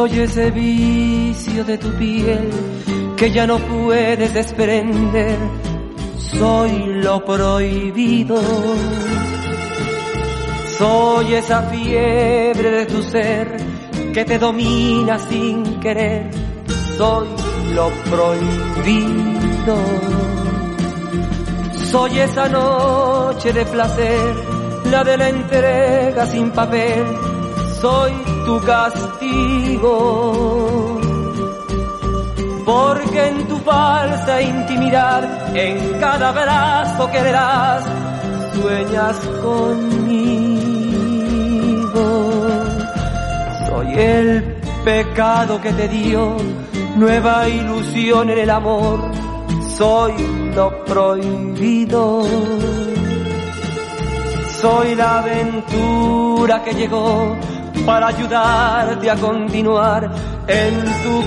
Soy ese vicio de tu piel que ya no puedes desprender. Soy lo prohibido. Soy esa fiebre de tu ser que te domina sin querer. Soy lo prohibido. Soy esa noche de placer, la de la entrega sin papel. Soy tu castigo, porque en tu falsa intimidad, en cada abrazo que le das, sueñas conmigo. Soy el pecado que te dio nueva ilusión en el amor. Soy lo prohibido. Soy la aventura que llegó para ayudarte a continuar en tu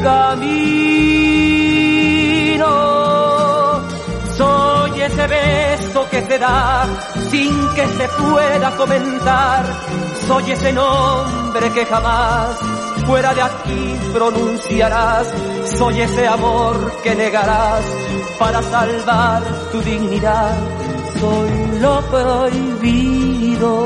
camino. Soy ese beso que se da sin que se pueda comentar. Soy ese nombre que jamás fuera de aquí pronunciarás. Soy ese amor que negarás para salvar tu dignidad. Soy lo prohibido.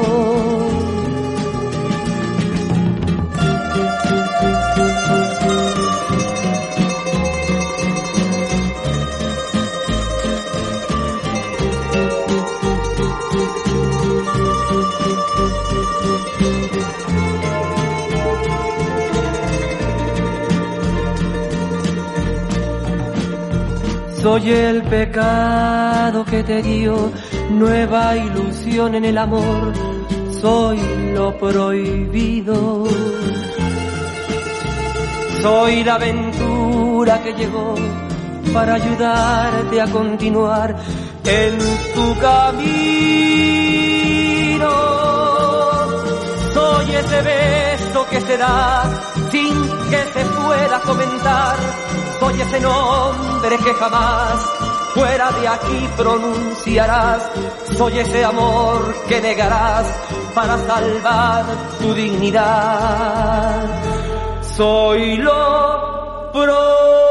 Soy el pecado que te dio nueva ilusión en el amor. Soy lo prohibido. Soy la aventura que llegó para ayudarte a continuar en tu camino. Soy ese beso que se da sin que se pueda comentar. Soy ese nombre que jamás fuera de aquí pronunciarás. Soy ese amor que negarás para salvar tu dignidad. Soy lo prohibido.